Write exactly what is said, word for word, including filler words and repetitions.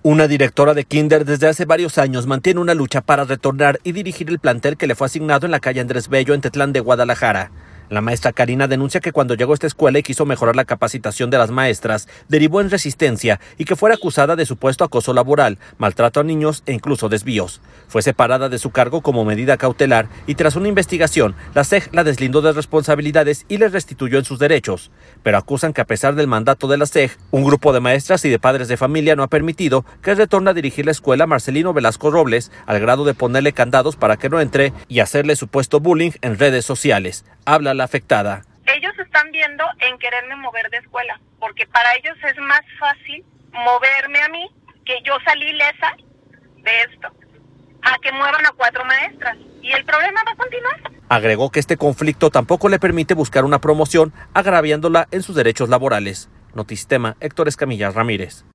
Una directora de kinder desde hace varios años mantiene una lucha para retornar y dirigir el plantel que le fue asignado en la calle Andrés Bello en Tetlán de Guadalajara. La maestra Karina denuncia que cuando llegó a esta escuela y quiso mejorar la capacitación de las maestras, derivó en resistencia y que fuera acusada de supuesto acoso laboral, maltrato a niños e incluso desvíos. Fue separada de su cargo como medida cautelar y tras una investigación, la C E G la deslindó de responsabilidades y le restituyó en sus derechos. Pero acusan que a pesar del mandato de la C E G, un grupo de maestras y de padres de familia no ha permitido que retorne a dirigir la escuela Marcelino Velasco Robles, al grado de ponerle candados para que no entre y hacerle supuesto bullying en redes sociales. Habla la afectada. Ellos están viendo en quererme mover de escuela, porque para ellos es más fácil moverme a mí, que yo salí lesa de esto, a que muevan a cuatro maestras. Y el problema va a continuar. Agregó que este conflicto tampoco le permite buscar una promoción, agraviándola en sus derechos laborales. Notisistema, Héctor Escamilla Ramírez.